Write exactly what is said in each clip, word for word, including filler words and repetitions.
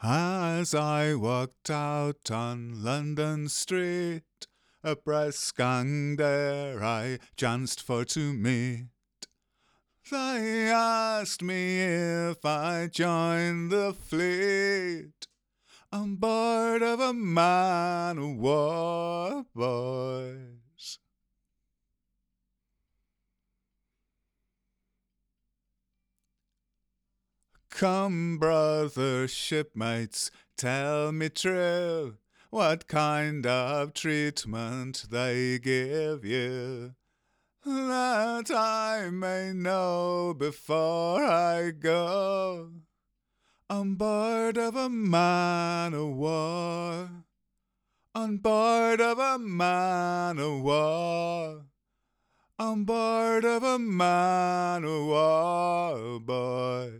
As I walked out on London street, a press gang there I chanced for to meet. They asked me if I joined the fleet on board of a man o' war, boys. Come, brother shipmates, tell me true, what kind of treatment they give you, that I may know before I go on board of a man o' war, on board of a man o' war, on board of a man o' war, boys.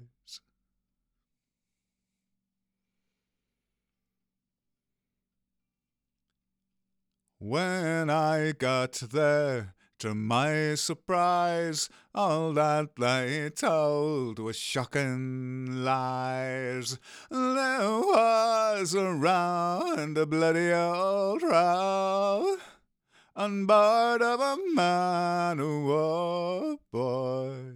When I got there, to my surprise, all that they told was shocking lies. There was a round a bloody old row on board of a man o' war, boys.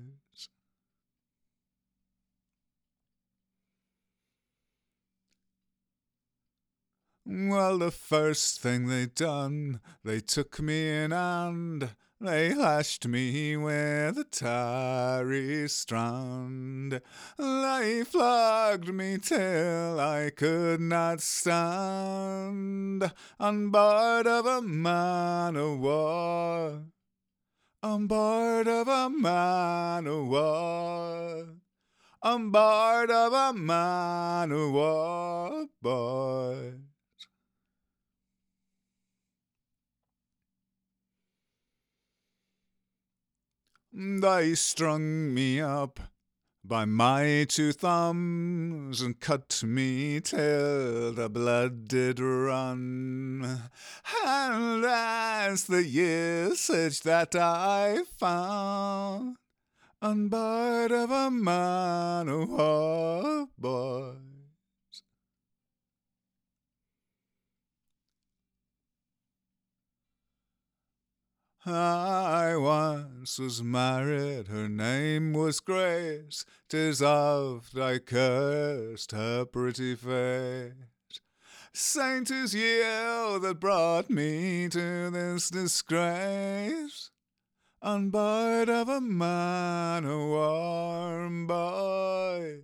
Well, the first thing they done, they took me in hand, they lashed me with a tarry strand. They flogged me till I could not stand, on board of a man o' war, on board of a man o' war, on board of a man o' war, boy. They strung me up by my two thumbs and cut me till the blood did run. And that's the usage that I found on board of a man o' war, boy. I once was married, her name was Grace, 'tis oft I cursed her pretty face. Saint is you that brought me to this disgrace, on board of a man o' war, boy.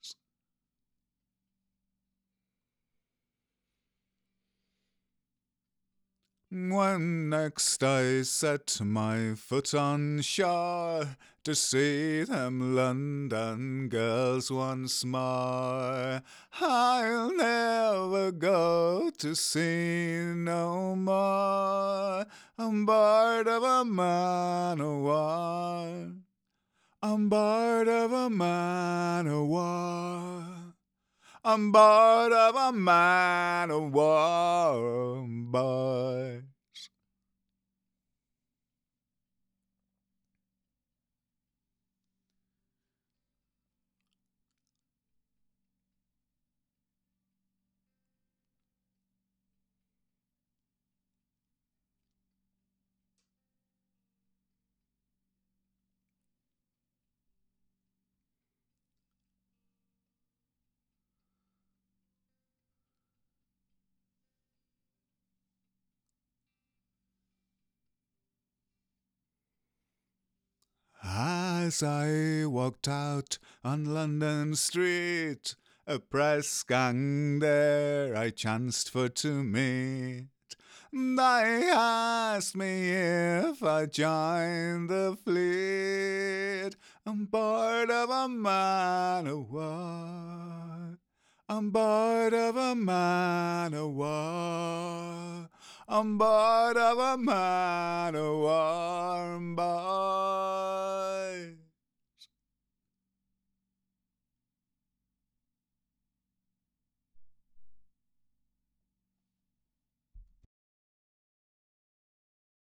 When next I set my foot on shore to see them London girls once more, I'll never go to sea no more on board of a man o' war, on board of a man o' war, on board of a man o' war, boys. As I walked out on London street, a press gang there I chanced for to meet. They asked me if I joined the fleet on board of a man o' war, on board of a man o' war, on board of a man o' war,